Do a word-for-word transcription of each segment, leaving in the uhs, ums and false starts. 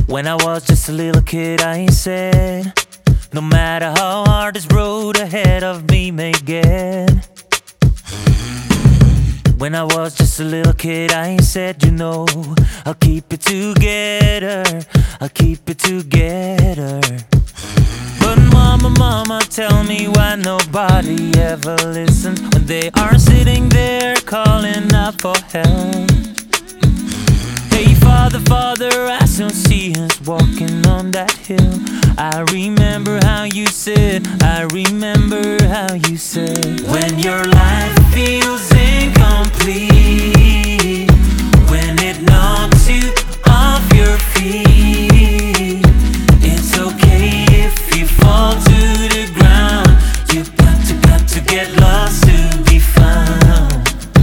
When I was just a little kid, I said, no matter how hard this road ahead of me may get. When I was just a little kid, I said, you know, I'll keep it together, I'll keep it together. But mama, mama, tell me why nobody ever listens when they are sitting there calling out for help. Hey father, father, I still see us walking on that hill. I remember how you said, I remember how you said, when your life feels incomplete, when it knocks you off your feet, it's okay if you fall to the ground. You got to, got to get lost to be found.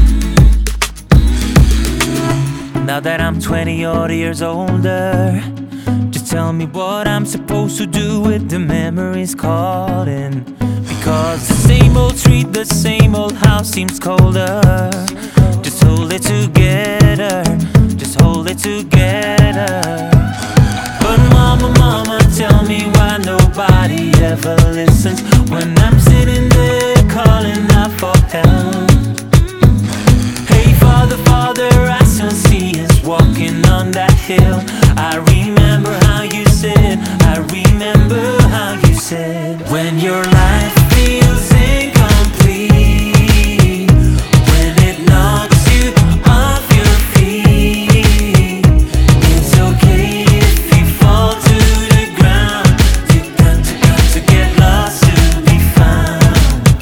Now that I'm twenty odd years older, just tell me what I'm supposed to do with the memories calling. Because the same old street, the same old house seems colder. Just hold it together, just hold it together. But mama, mama, tell me why nobody ever listens when I'm sitting there calling out for help. Hey father, father, I still see us walking on that hill. I remember how you said, I remember how you said, when your life feels incomplete, when it knocks you off your feet, it's okay if you fall to the ground. You got to, got to get lost to be found.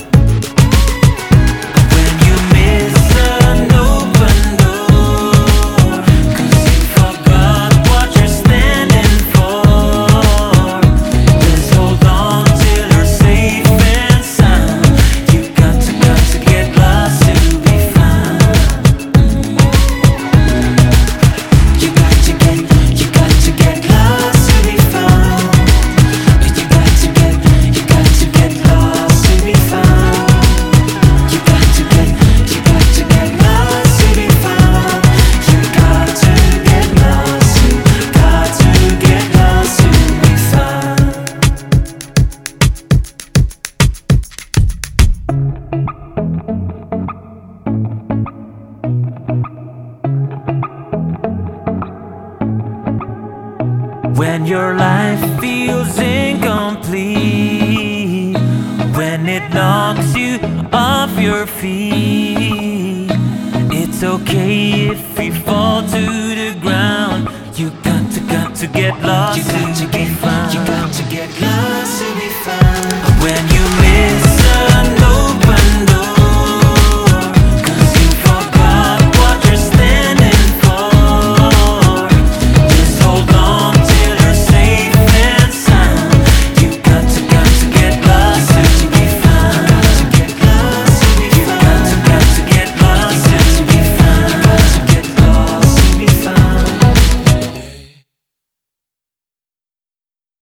When you miss an open door, 'cause you forgot what you're standing for, just hold on till you're safe and sound. You got to, got to get lost to be found. You got to get, you got to get lost to be found. You got to get, you got to get lost to be found. You got to get, you got to get lost to be found. You got to get lost, you got to get lost to be found. When your life feels incomplete, when it knocks you off your feet, it's okay if you fall to the ground. You got to, got to get lost. You got to get